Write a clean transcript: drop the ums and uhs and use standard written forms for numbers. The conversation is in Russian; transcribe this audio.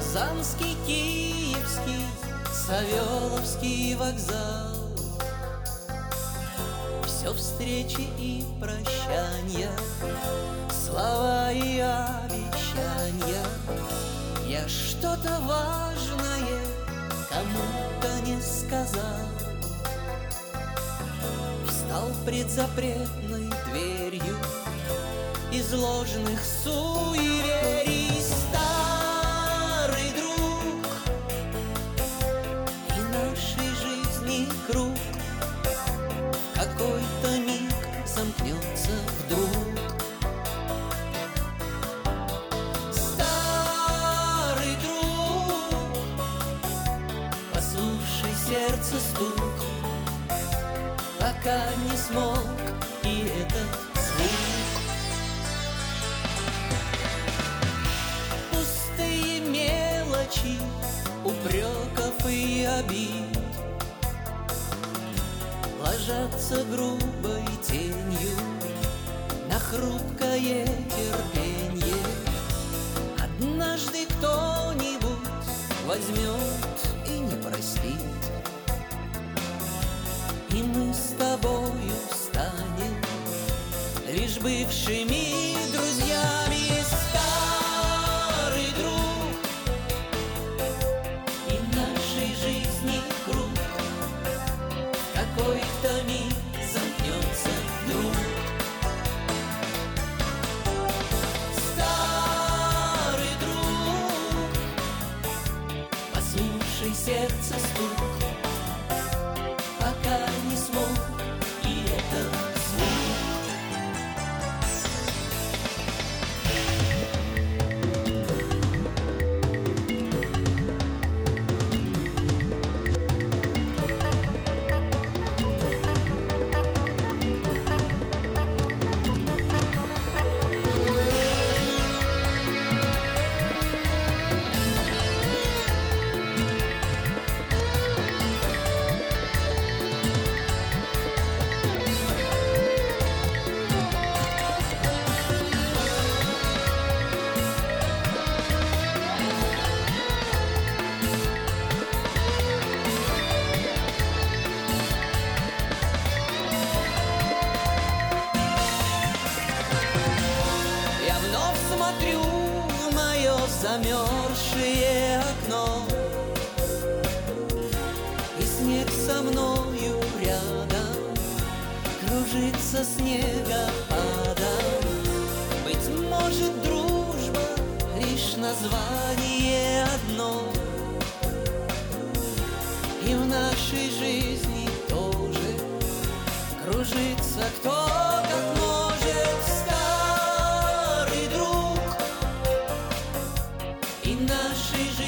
Казанский, Киевский, Савеловский вокзал. Все встречи и прощанья, слова и обещанья. Я что-то важное кому-то не сказал. Встал пред запретной дверью из ложных суеверий. Старый друг и нашей жизни круг в какой-то миг замкнется вдруг. Старый друг, послушай сердце стук, пока не смолк и этот звук. Пустые мелочи, упреков и обид ложатся грубой тенью на хрупкое терпенье. Однажды кто-нибудь возьмет и не простит, и мы с тобою станем лишь бывшими друзьями. Старый друг и нашей жизни круг в какой-то миг замкнется вдруг. Старый друг, послушай сердце стук, пока не смог и этот звук. Смотрю в мое замерзшее окно, и снег со мною рядом кружится снегопадом. Быть может, дружба лишь название одно, и в нашей жизни тоже кружится кто как может. Старый друг и нашей